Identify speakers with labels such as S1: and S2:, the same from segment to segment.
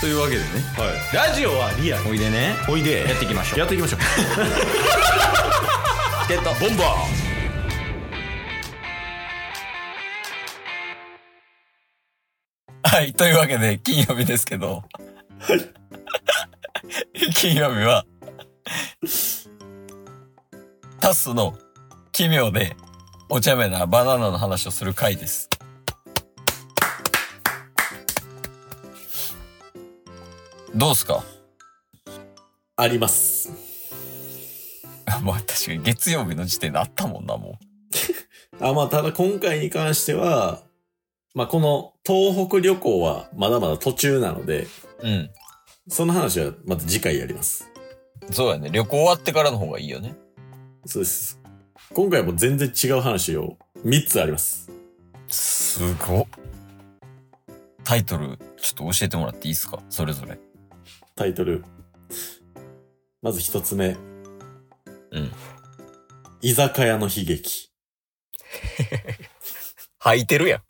S1: というわけでね、
S2: はい、ラジオはリアル。
S1: おいでね、
S2: おいで
S1: やっていきましょう。
S2: やっていきましょう。
S1: ゲット
S2: ボンバ
S3: ー。はい、というわけで金曜日ですけど、はい、金曜日はタスの奇妙でお茶目なバナナの話をする回です。どうすか？
S2: あります。
S3: まあ確かに月曜日の時点であったもんな、も
S2: う。まあただ今回に関しては、まあこの東北旅行はまだまだ途中なので、
S3: うん。
S2: その話はまた次回やります。
S3: そうやね。旅行終わってからの方がいいよね。
S2: そうです。今回も全然違う話を3つあります。
S3: すごっ。タイトルちょっと教えてもらっていいですか？それぞれ。
S2: タイトル。まず1つ目。
S3: うん。
S2: 居酒屋の悲劇。
S3: 吐いてるやん。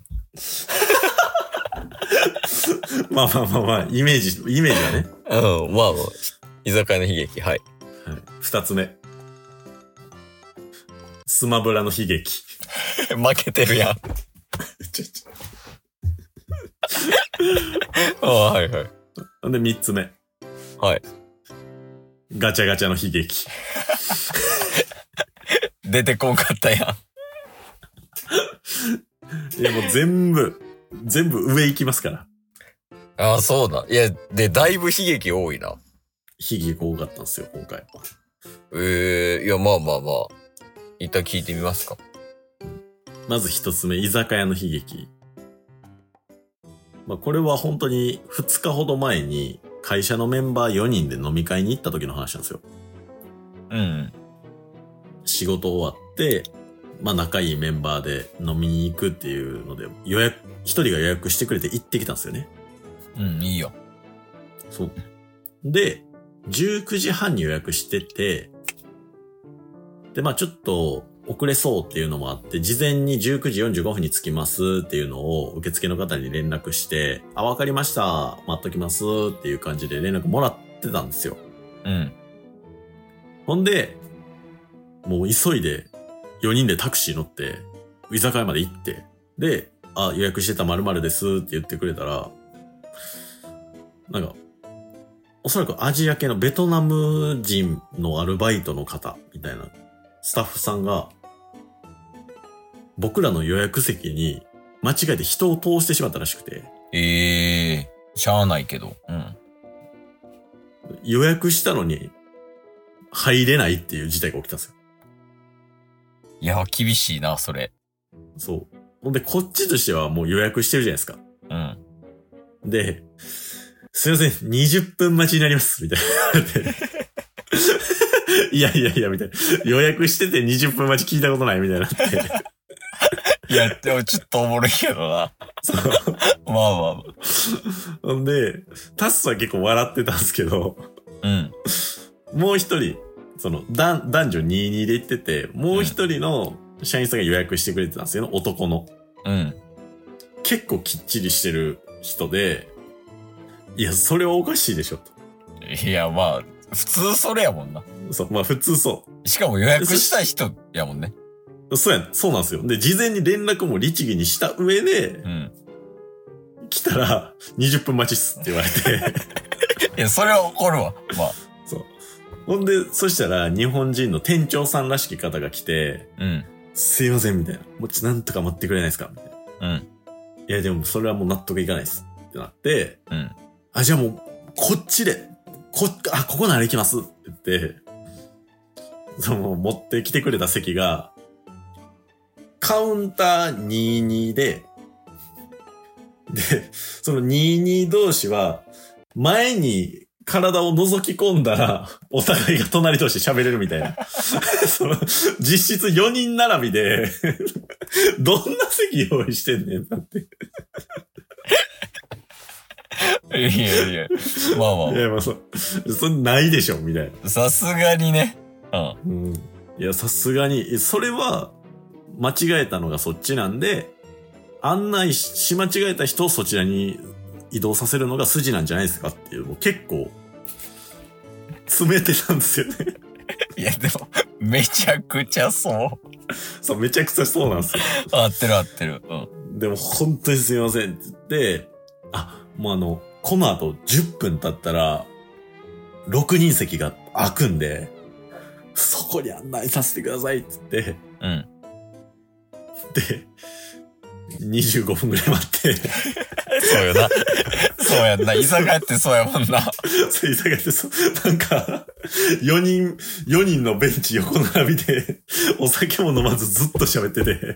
S2: まあ、イメージはね。
S3: うん、まあまあ。居酒屋の悲劇、はい。
S2: はい。2つ目。スマブラの悲劇。
S3: 負けてるやん。はいはい。
S2: で、3つ目。
S3: はい。
S2: ガチャガチャの悲劇。
S3: 出てこんかったやん。
S2: いやもう全部上行きますから。
S3: ああ、そうだ。いや、で、だいぶ悲劇多いな。
S2: 悲劇多かったんですよ、今回。
S3: いや、まあ。一旦聞いてみますか。
S2: まず1つ目、居酒屋の悲劇。まあ、これは本当に2日ほど前に会社のメンバー4人で飲み会に行った時の話なんですよ。
S3: うん。
S2: 仕事終わって、まあ仲いいメンバーで飲みに行くっていうので、1人が予約してくれて行ってきたんですよね。
S3: うん、いいよ。
S2: そう。で、19時半に予約してて、で、まあちょっと遅れそうっていうのもあって、事前に19時45分に着きますっていうのを受付の方に連絡して、わかりました。待っときますっていう感じで連絡もらってたんですよ。
S3: うん。
S2: ほんで、もう急いで4人でタクシー乗って、居酒屋まで行って、で、予約してた〇〇ですって言ってくれたら、なんか、おそらくアジア系のベトナム人のアルバイトの方みたいなスタッフさんが、僕らの予約席に間違えて人を通してしまったらしくて。
S3: しゃあないけど。うん。
S2: 予約したのに入れないっていう事態が起きたんですよ。
S3: いや、厳しいな、それ。
S2: そう。ほんで、こっちとしてはもう予約してるじゃないですか。
S3: うん。
S2: で、すいません、20分待ちになります、みたいな。いや、みたいな。予約してて20分待ち聞いたことない、みたいなって。
S3: いや、でもちょっとおもろいけどな。
S2: そう。
S3: まあ。
S2: ほんで、タスは結構笑ってたんですけど、
S3: うん。
S2: もう一人、男女22で行ってて、もう一人の社員さんが予約してくれてたんですよ、男の。
S3: うん。
S2: 結構きっちりしてる人で、いや、それはおかしいでしょ、と。
S3: いや、まあ、普通それやもんな。
S2: そう、まあ普通そう。
S3: しかも予約した人やもんね。
S2: そうなんですよ。で、事前に連絡も律儀にした上で、
S3: うん。
S2: 来たら、20分待ちっすって言われて。
S3: いや、それは怒るわ。まあ。
S2: そう。ほんで、そしたら、日本人の店長さんらしき方が来て、
S3: うん。
S2: すいません、みたいな。もうなんとか待ってくれないですかみたいな。
S3: うん。
S2: いや、でもそれはもう納得いかないです。ってなって、
S3: うん。
S2: じゃあもう、こっちで、ここなら行きますって言って、持ってきてくれた席が、カウンター22で、その22同士は、前に体を覗き込んだら、お互いが隣同士喋れるみたいな。実質4人並びで、どんな席用意してんねん、だって。
S3: いや。まあ。
S2: いや、それないでしょ、みたいな。
S3: さすがにね。
S2: うん。いや、さすがに、それは、間違えたのがそっちなんで、案内し間違えた人をそちらに移動させるのが筋なんじゃないですかっていう、もう結構、詰めてたんですよね。
S3: いや、でも、めちゃくちゃそう。
S2: そう、めちゃくちゃそうなんですよ。
S3: 合ってる合ってる。
S2: でも本当にすみませんって言って、もうこの後10分経ったら、6人席が開くんで、そこに案内させてくださいって言って、で、25分ぐらい待って。
S3: そうよな。そうやんな。居酒屋ってそうやもんな。
S2: そう、居酒屋ってそう。なんか、4人のベンチ横並びで、お酒も飲まずずっと喋ってて。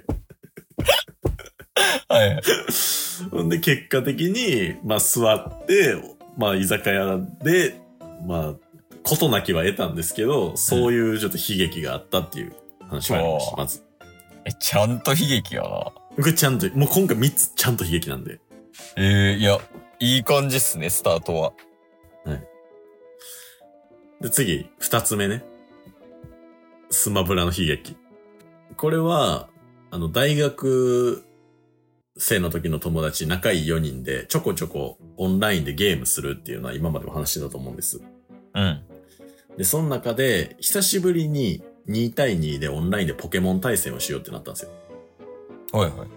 S3: はい。
S2: ほんで、結果的に、座って、居酒屋で、ことなきは得たんですけど、そういうちょっと悲劇があったっていう話がありました、まず。
S3: ちゃんと悲劇やな。
S2: これちゃんと、もう今回3つちゃんと悲劇なんで。
S3: いや、いい感じっすね、スタートは。
S2: はい。で、次、2つ目ね。スマブラの悲劇。これは、大学生の時の友達、仲いい4人で、ちょこちょこオンラインでゲームするっていうのは今までも話してたと思うんです。
S3: うん。
S2: で、その中で、久しぶりに2対2でオンラインでポケモン対戦をしようってなったんですよ。
S3: はいはい。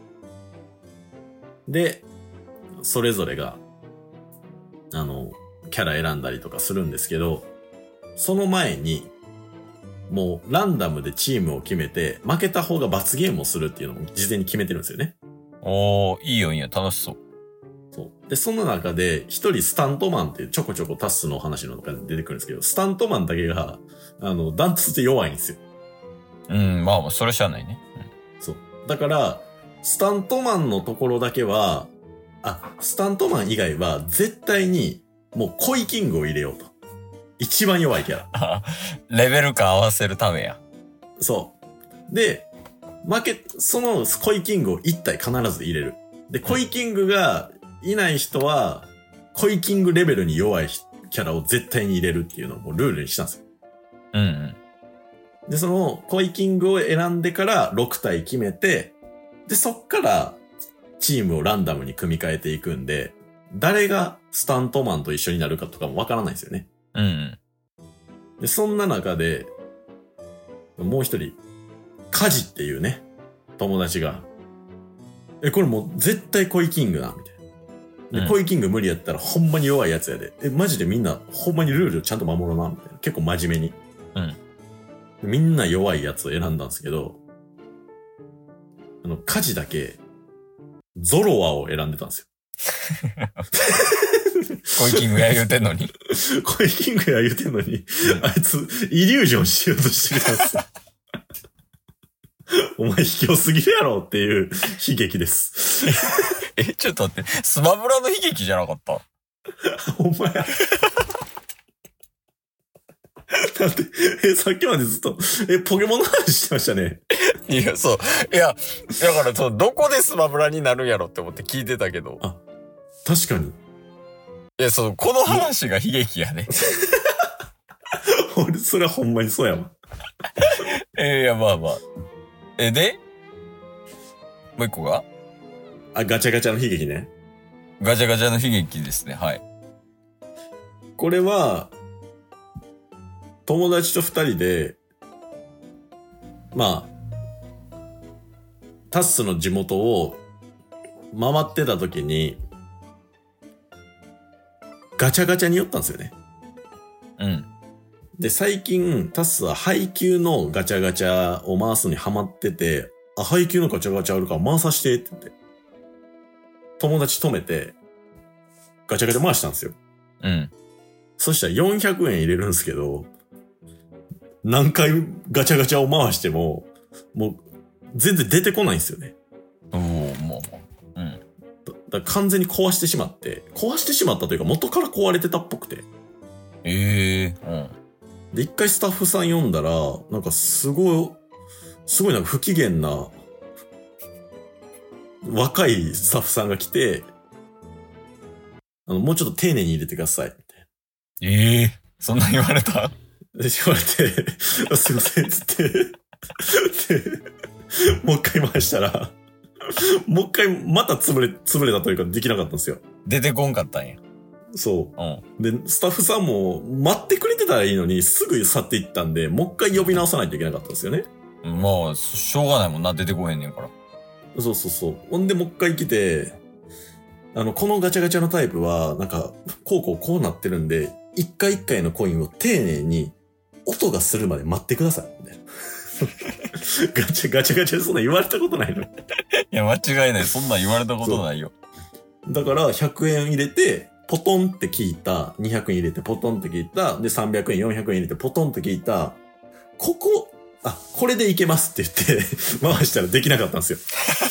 S2: で、それぞれが、キャラ選んだりとかするんですけど、その前に、もうランダムでチームを決めて、負けた方が罰ゲームをするっていうのも事前に決めてるんですよね。
S3: いいよいいよ、楽しそう。
S2: そう。で、その中で、一人スタントマンってちょこちょこタスの話の中で出てくるんですけど、スタントマンだけが、ダントツで弱いんですよ。
S3: それしゃあないね。
S2: そう。だから、スタントマンのところだけは、スタントマン以外は絶対にもうコイキングを入れようと。一番弱いキャラ。
S3: レベル感合わせるためや。
S2: そう。で、そのコイキングを1体必ず入れる。で、コイキングがいない人は、コイキングレベルに弱いキャラを絶対に入れるっていうのをもうルールにしたんですよ。
S3: うんうん。
S2: で、そのコイキングを選んでから6体決めて、で、そっからチームをランダムに組み替えていくんで、誰がスタントマンと一緒になるかとかもわからないんですよね。
S3: うんうん。
S2: で、そんな中で、もう一人、カジっていうね、友達が、これもう絶対コイキングな、みたいな。で、コイキング無理やったらほんまに弱いやつやで。マジでみんなほんまにルールちゃんと守ろうな、みたいな。結構真面目に。みんな弱いやつを選んだんですけど、カジだけ、ゾロワを選んでたんですよ。
S3: コイキングや言うてんのに。
S2: コイキングや言うてんのに、あいつ、イリュージョンしようとしてたんですよ。お前卑怯すぎるやろっていう悲劇です。
S3: ちょっと待って、スマブラの悲劇じゃなかった？
S2: お前。だって、さっきまでずっと、ポケモンの話してましたね。
S3: いや、そう。いや、だからどこでスマブラになるんやろって思って聞いてたけど。
S2: 確かに。
S3: いや、この話が悲劇やね。
S2: 俺、それはほんまにそうやわ。
S3: いや、まあまあ。でもう一個が
S2: ガチャガチャの悲劇ね。
S3: ガチャガチャの悲劇ですね、はい。
S2: これは、友達と二人で、タッスの地元を回ってた時に、ガチャガチャに寄ったんですよね。
S3: うん。
S2: で、最近、タスは配給のガチャガチャを回すにハマってて、配給のガチャガチャあるから回させてって言って、友達止めて、ガチャガチャ回したんですよ。
S3: うん。
S2: そしたら400円入れるんですけど、何回ガチャガチャを回しても、もう、全然出てこないんですよね。
S3: もう。うん。
S2: だから完全に壊してしまったというか元から壊れてたっぽくて。
S3: うん。
S2: で、一回スタッフさん呼んだら、なんかすごいなんか不機嫌な、若いスタッフさんが来て、もうちょっと丁寧に入れてください、みたいな。
S3: そんな言われた？
S2: で、言われて、すいません、つって、で、もう一回回したら、 もう一回また潰れたというかできなかったんですよ。
S3: 出てこんかったんや。
S2: そ
S3: うん。
S2: う。で、スタッフさんも待ってくれてたらいいのにすぐ去っていったんで、もう一回呼び直さないといけなかったんですよね。
S3: まあ、しょうがないもんな、出てこへんねんから。
S2: そうそうそう。ほんでもう一回来て、このガチャガチャのタイプは、なんか、こうなってるんで、一回一回のコインを丁寧に音がするまで待ってください。みたいな。ガチャそんな言われたことないの。
S3: いや、間違いない。そんなん言われたことないよ。
S2: だから100円入れて、ポトンって聞いた。200円入れてポトンって聞いた。で、300円、400円入れてポトンって聞いた。これでいけますって言って回したらできなかったんですよ。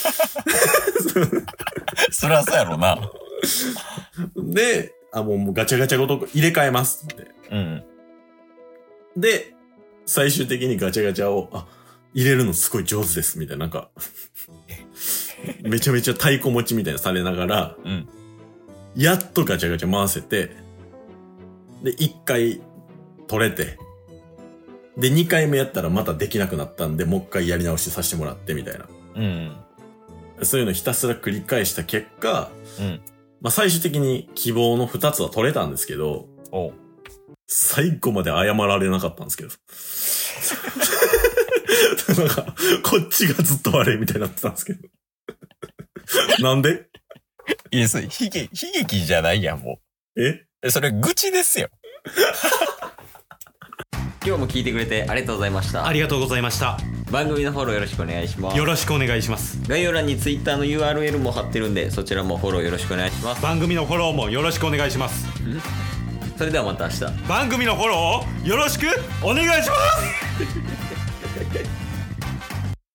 S3: そりゃそうやろな。
S2: で、もうガチャガチャごと入れ替えますって。
S3: うん。
S2: で、最終的にガチャガチャを、入れるのすごい上手です、みたいな、なんか、めちゃめちゃ太鼓持ちみたいなされながら、
S3: うん。
S2: やっとガチャガチャ回せて、で、1回取れて、で、2回目やったらまたできなくなったんで、もう1回やり直しさせてもらって、みたいな。
S3: うん。
S2: そういうのひたすら繰り返した結果、
S3: うん。
S2: まあ、最終的に希望の2つは取れたんですけど、
S3: おう。
S2: 最後まで謝られなかったんですけど。なんか、こっちがずっと悪いみたいになってたんですけど。なんで？
S3: いや、それ、悲劇じゃないやん、も
S2: え？
S3: う。それ、愚痴ですよ。
S1: 今日も聞いてくれてありがとうございました。
S4: ありがとうございました。
S1: 番組のフォローよろしくお願いします。
S4: よろしくお願いします。
S1: 概要欄に Twitter の URL も貼ってるんで、そちらもフォローよろしくお願いします。
S4: 番組のフォローもよろしくお願いします。
S1: それではまた明日。
S4: 番組のフォローをよろしくお願いします。